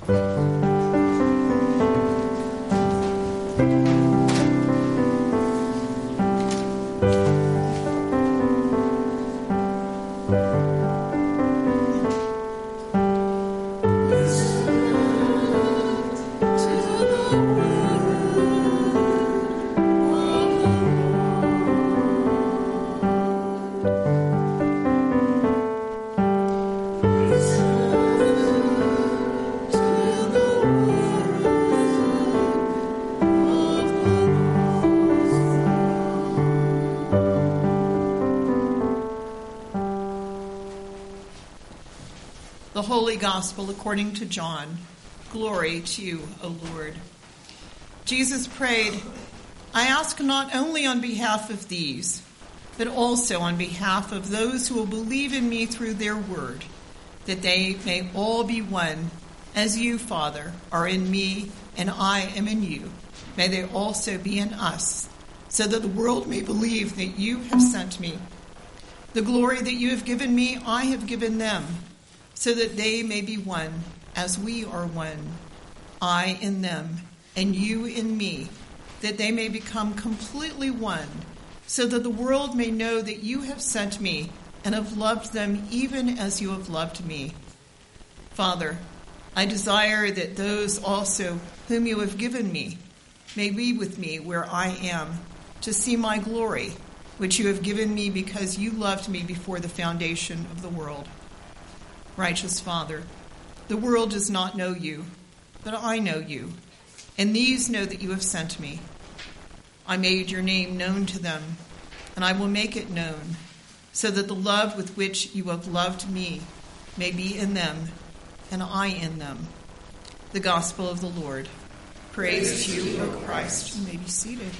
The Holy Gospel according to John. Glory to you, O Lord. Jesus prayed, I ask not only on behalf of these, but also on behalf of those who will believe in me through their word, that they may all be one, as you, Father, are in me and I am in you. May they also be in us, so that the world may believe that you have sent me. The glory that you have given me, I have given them, so that they may be one, as we are one, I in them, and you in me, that they may become completely one, so that the world may know that you have sent me and have loved them even as you have loved me. Father, I desire that those also whom you have given me may be with me where I am, to see my glory, which you have given me because you loved me before the foundation of the world. Righteous Father, the world does not know you, but I know you, and these know that you have sent me. I made your name known to them, and I will make it known, so that the love with which you have loved me may be in them, and I in them. The Gospel of the Lord. Praise to you, O Christ. You may be seated.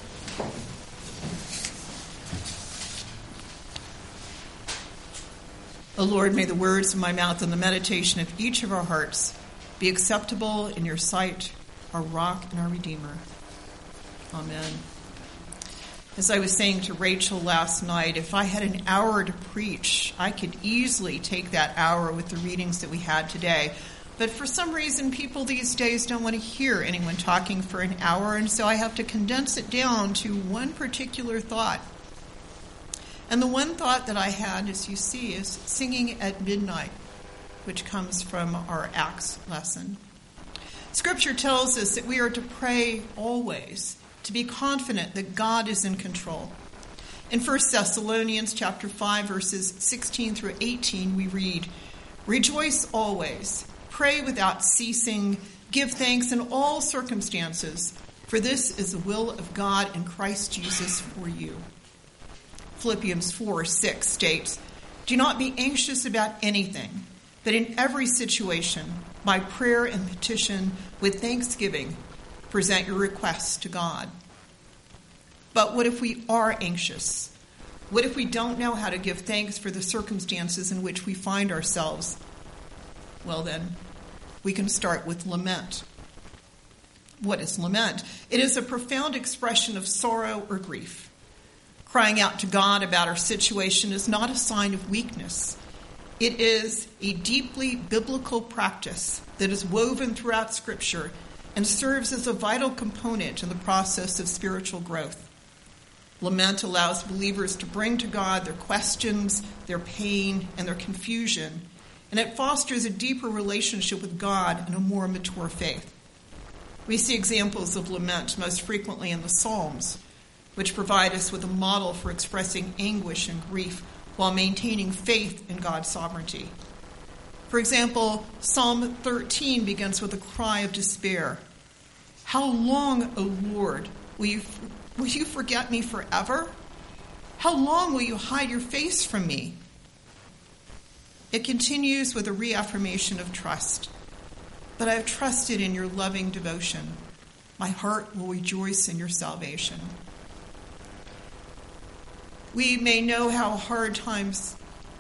O Lord, may the words of my mouth and the meditation of each of our hearts be acceptable in your sight, our rock and our Redeemer. Amen. As I was saying to Rachel last night, if I had an hour to preach, I could easily take that hour with the readings that we had today. But for some reason, people these days don't want to hear anyone talking for an hour, and so I have to condense it down to one particular thought. And the one thought that I had, as you see, is singing at midnight, which comes from our Acts lesson. Scripture tells us that we are to pray always, to be confident that God is in control. In 1 Thessalonians chapter 5, verses 16 through 18, we read, Rejoice always, pray without ceasing, give thanks in all circumstances, for this is the will of God in Christ Jesus for you. Philippians 4:6 states, Do not be anxious about anything, but in every situation, by prayer and petition, with thanksgiving, present your requests to God. But what if we are anxious? What if we don't know how to give thanks for the circumstances in which we find ourselves? Well then, we can start with lament. What is lament? It is a profound expression of sorrow or grief. Crying out to God about our situation is not a sign of weakness. It is a deeply biblical practice that is woven throughout Scripture and serves as a vital component in the process of spiritual growth. Lament allows believers to bring to God their questions, their pain, and their confusion, and it fosters a deeper relationship with God and a more mature faith. We see examples of lament most frequently in the Psalms, which provide us with a model for expressing anguish and grief while maintaining faith in God's sovereignty. For example, Psalm 13 begins with a cry of despair. How long, O Lord, will you forget me forever? How long will you hide your face from me? It continues with a reaffirmation of trust. But I have trusted in your loving devotion. My heart will rejoice in your salvation. We may not know how hard times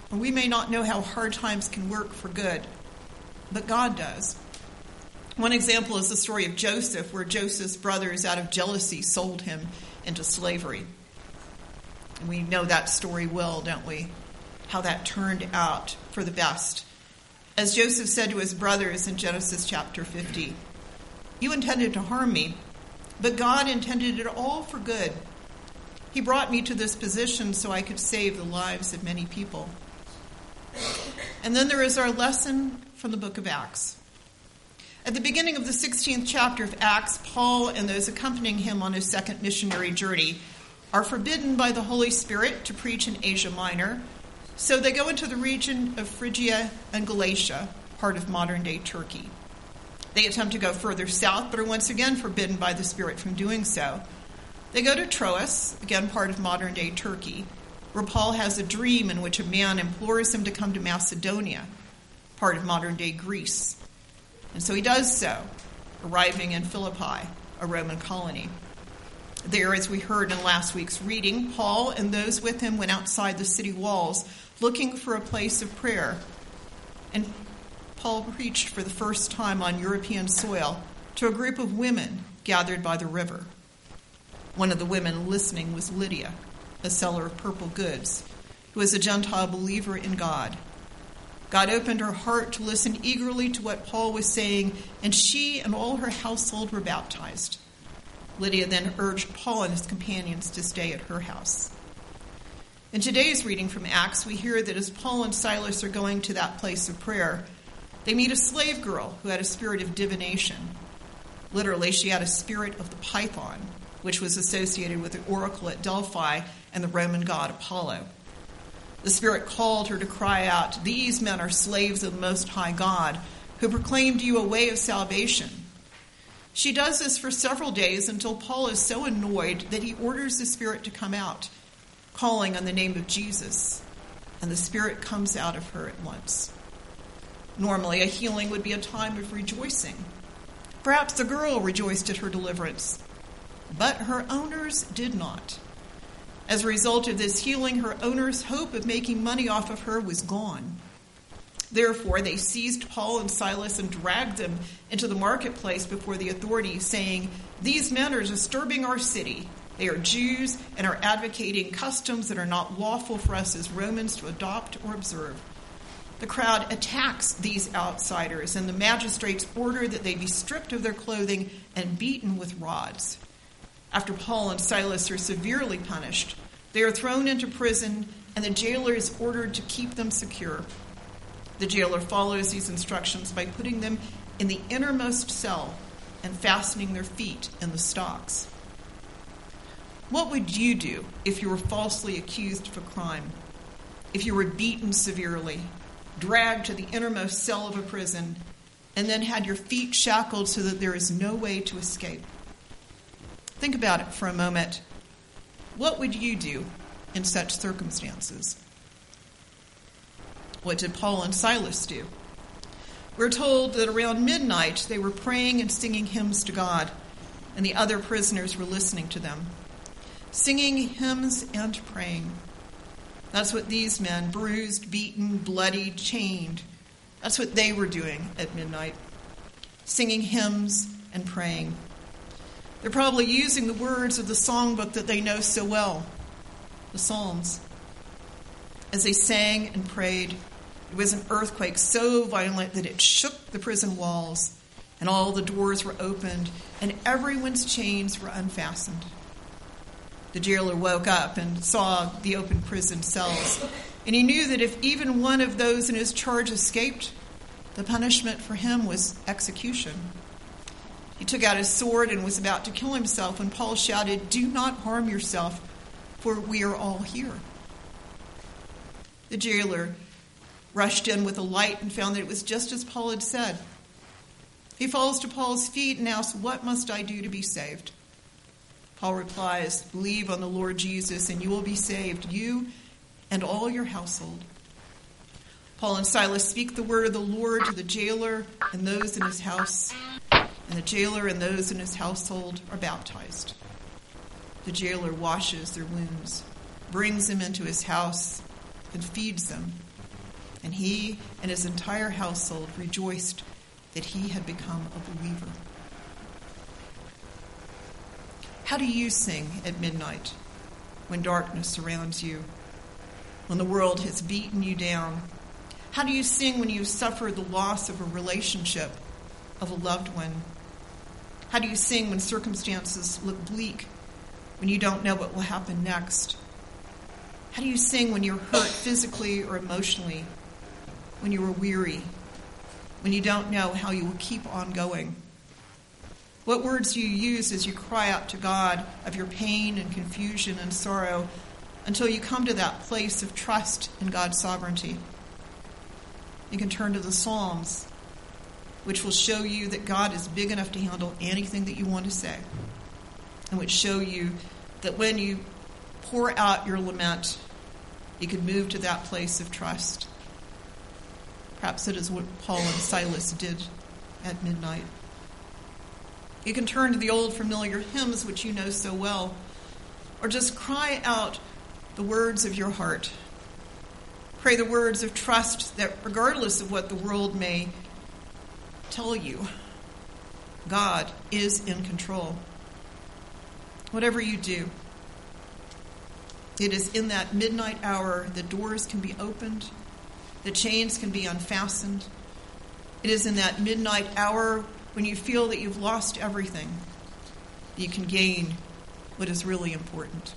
can work for good, but God does. One example is the story of Joseph, where Joseph's brothers, out of jealousy, sold him into slavery. And we know that story well, don't we? How that turned out for the best. As Joseph said to his brothers in Genesis chapter 50, "You intended to harm me, but God intended it all for good. He brought me to this position so I could save the lives of many people." And then there is our lesson from the book of Acts. At the beginning of the 16th chapter of Acts, Paul and those accompanying him on his second missionary journey are forbidden by the Holy Spirit to preach in Asia Minor, so they go into the region of Phrygia and Galatia, part of modern-day Turkey. They attempt to go further south, but are once again forbidden by the Spirit from doing so. They go to Troas, again part of modern-day Turkey, where Paul has a dream in which a man implores him to come to Macedonia, part of modern-day Greece. And so he does so, arriving in Philippi, a Roman colony. There, as we heard in last week's reading, Paul and those with him went outside the city walls looking for a place of prayer. And Paul preached for the first time on European soil to a group of women gathered by the river. One of the women listening was Lydia, a seller of purple goods, who was a Gentile believer in God. God opened her heart to listen eagerly to what Paul was saying, and she and all her household were baptized. Lydia then urged Paul and his companions to stay at her house. In today's reading from Acts, we hear that as Paul and Silas are going to that place of prayer, they meet a slave girl who had a spirit of divination. Literally, she had a spirit of the python, which was associated with the oracle at Delphi and the Roman god Apollo. The spirit called her to cry out, "These men are slaves of the Most High God, who proclaim to you a way of salvation." She does this for several days until Paul is so annoyed that he orders the spirit to come out, calling on the name of Jesus, and the spirit comes out of her at once. Normally, a healing would be a time of rejoicing. Perhaps the girl rejoiced at her deliverance, but her owners did not. As a result of this healing, her owners' hope of making money off of her was gone. Therefore, they seized Paul and Silas and dragged them into the marketplace before the authorities, saying, "These men are disturbing our city. They are Jews and are advocating customs that are not lawful for us as Romans to adopt or observe." The crowd attacks these outsiders, and the magistrates order that they be stripped of their clothing and beaten with rods. After Paul and Silas are severely punished, they are thrown into prison, and the jailer is ordered to keep them secure. The jailer follows these instructions by putting them in the innermost cell and fastening their feet in the stocks. What would you do if you were falsely accused of a crime? If you were beaten severely, dragged to the innermost cell of a prison, and then had your feet shackled so that there is no way to escape? Think about it for a moment. What would you do in such circumstances? What did Paul and Silas do? We're told that around midnight they were praying and singing hymns to God, and the other prisoners were listening to them. Singing hymns and praying. That's what these men, bruised, beaten, bloodied, chained, that's what they were doing at midnight. Singing hymns and praying. They're probably using the words of the songbook that they know so well, the Psalms. As they sang and prayed, it was an earthquake so violent that it shook the prison walls, and all the doors were opened, and everyone's chains were unfastened. The jailer woke up and saw the open prison cells, and he knew that if even one of those in his charge escaped, the punishment for him was execution. He took out his sword and was about to kill himself when Paul shouted, "Do not harm yourself, for we are all here." The jailer rushed in with a light and found that it was just as Paul had said. He falls to Paul's feet and asks, "What must I do to be saved?" Paul replies, "Believe on the Lord Jesus and you will be saved, you and all your household." Paul and Silas speak the word of the Lord to the jailer and those in his house, and the jailer and those in his household are baptized. The jailer washes their wounds, brings them into his house, and feeds them. And he and his entire household rejoiced that he had become a believer. How do you sing at midnight when darkness surrounds you, when the world has beaten you down? How do you sing when you suffer the loss of a relationship, of a loved one? How do you sing when circumstances look bleak, when you don't know what will happen next? How do you sing when you're hurt physically or emotionally, when you are weary, when you don't know how you will keep on going? What words do you use as you cry out to God of your pain and confusion and sorrow until you come to that place of trust in God's sovereignty? You can turn to the Psalms, which will show you that God is big enough to handle anything that you want to say, and which show you that when you pour out your lament, you can move to that place of trust. Perhaps it is what Paul and Silas did at midnight. You can turn to the old familiar hymns which you know so well, or just cry out the words of your heart. Pray the words of trust that regardless of what the world may tell you, God is in control. Whatever you do, it is in that midnight hour the doors can be opened, the chains can be unfastened. It is in that midnight hour when you feel that you've lost everything, you can gain what is really important.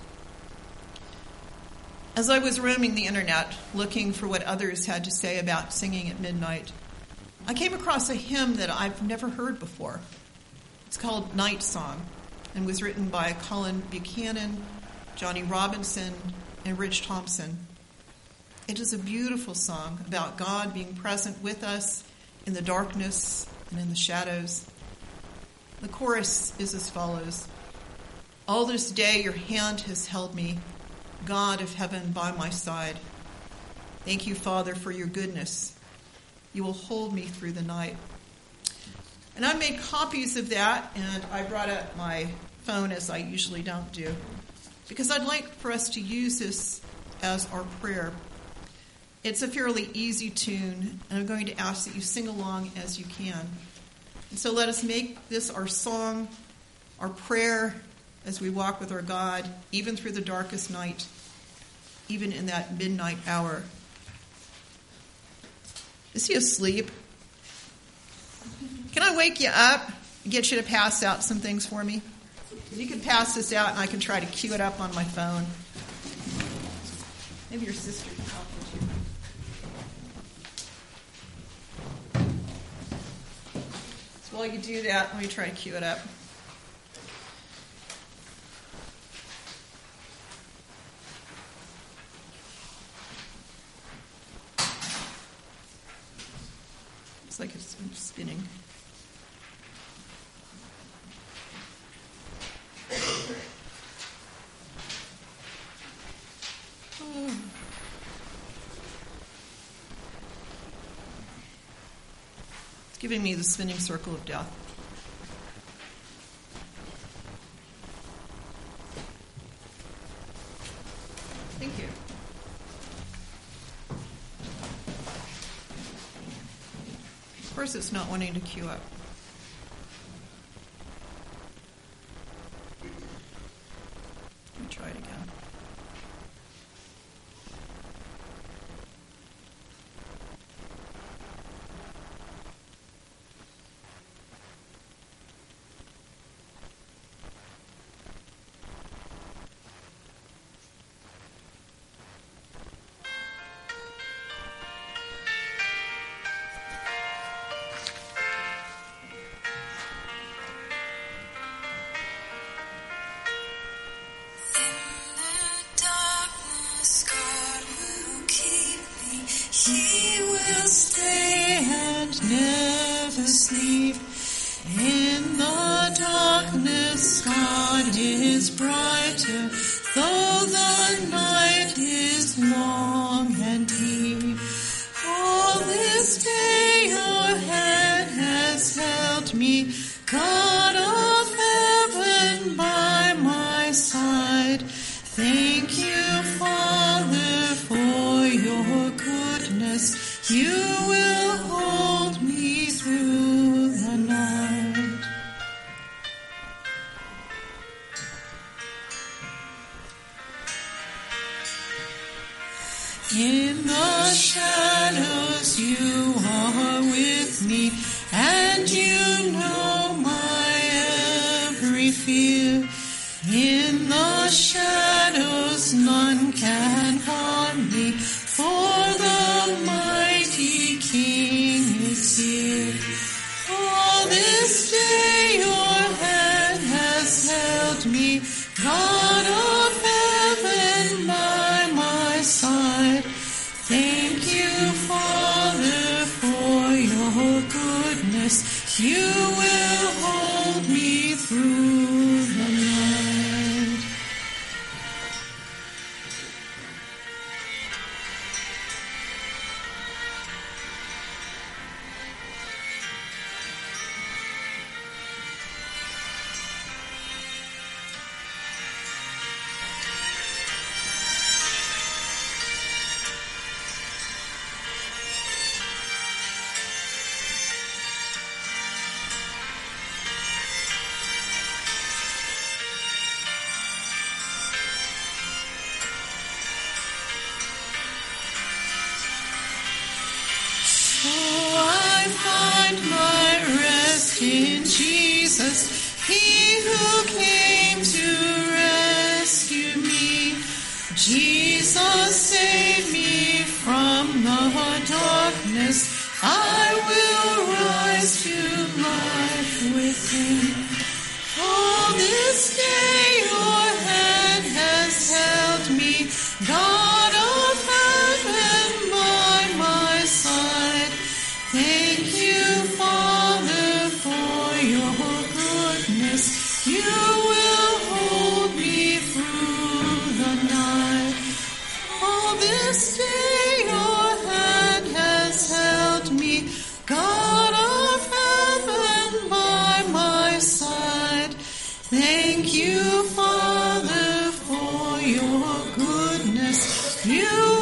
As I was roaming the internet, looking for what others had to say about singing at midnight, I came across a hymn that I've never heard before. It's called Night Song and was written by Colin Buchanan, Johnny Robinson, and Rich Thompson. It is a beautiful song about God being present with us in the darkness and in the shadows. The chorus is as follows. All this day your hand has held me, God of heaven by my side. Thank you, Father, for your goodness. You will hold me through the night. And I made copies of that, and I brought up my phone as I usually don't do, because I'd like for us to use this as our prayer. It's a fairly easy tune, and I'm going to ask that you sing along as you can. And so let us make this our song, our prayer, as we walk with our God, even through the darkest night, even in that midnight hour. Is he asleep? Can I wake you up and get you to pass out some things for me? You can pass this out, and I can try to cue it up on my phone. Maybe your sister can help with you. So while you do that, let me try to cue it up. Looks like it's spinning. It's giving me the spinning circle of death. Thank you. Of course, it's not wanting to queue up. Let me try it again. He will stay and never sleep. In the darkness, God is brighter, though the night is long and deep. All this day your hand has held me, God of heaven by my side. Thank you, Father, for your goodness. You will hold me through the night. In the shadows and you know my every fear. In the shadows none can harm me, for the mighty King is here. All this day your hand has held me, God of heaven by my side. Thank you, Father, for your goodness. You will hold me through the night. In Jesus, He who came to rescue me. Jesus, save me from the darkness. I will rise to life with Him. All this day your hand has held me, God of heaven by my side. Thank you, Father, for your goodness. You will hold me through the night. All this day your hand has held me, God of heaven by my side. Thank you, Father, for your goodness. You